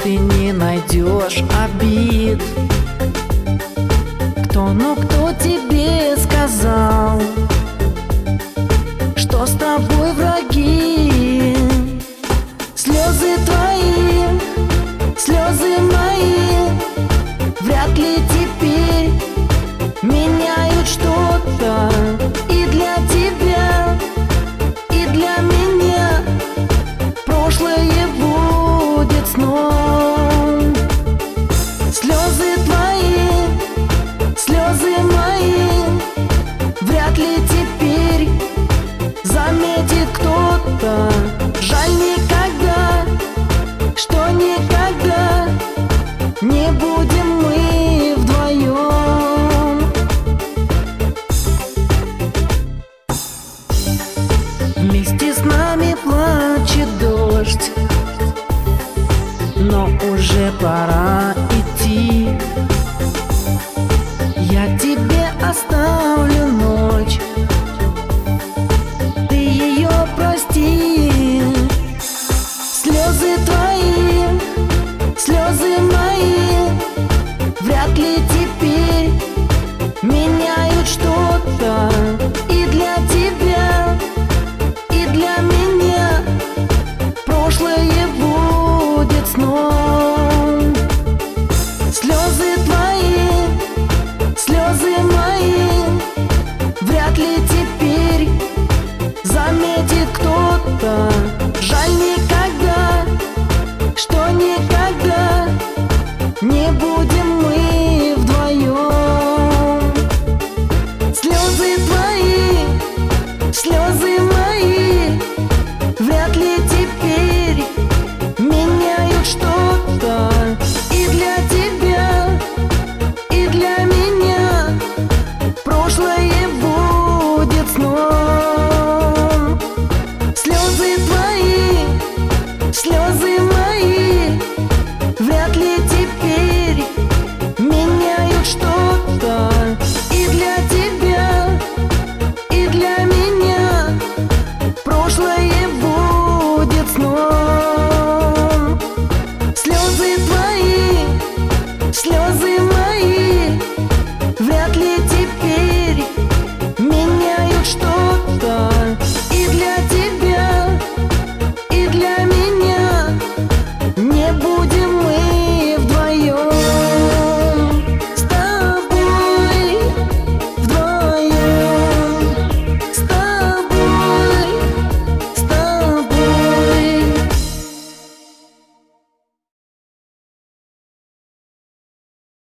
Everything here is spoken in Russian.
ты не найдешь обид. Кто тебе сказал, что с тобой враги? Слезы твои, слезы мои, вряд ли теперь меняют что-то. И для тебя, и для меня прошлое будет сном. Слезы твои, слезы мои, вряд ли теперь заметит кто-то. Жаль никогда, что никогда не будем мы вдвоем. Вместе с нами плачет дождь, но уже пора идти. Я тебе оставлю ночь, ты ее прости. Слезы твои, слезы мои, вряд ли теперь меняют что-то. И для тебя, и для меня прошлое будет сном. Слезы твои, слезы мои, вряд ли теперь заметит кто-то. Жаль никогда, что никогда не будет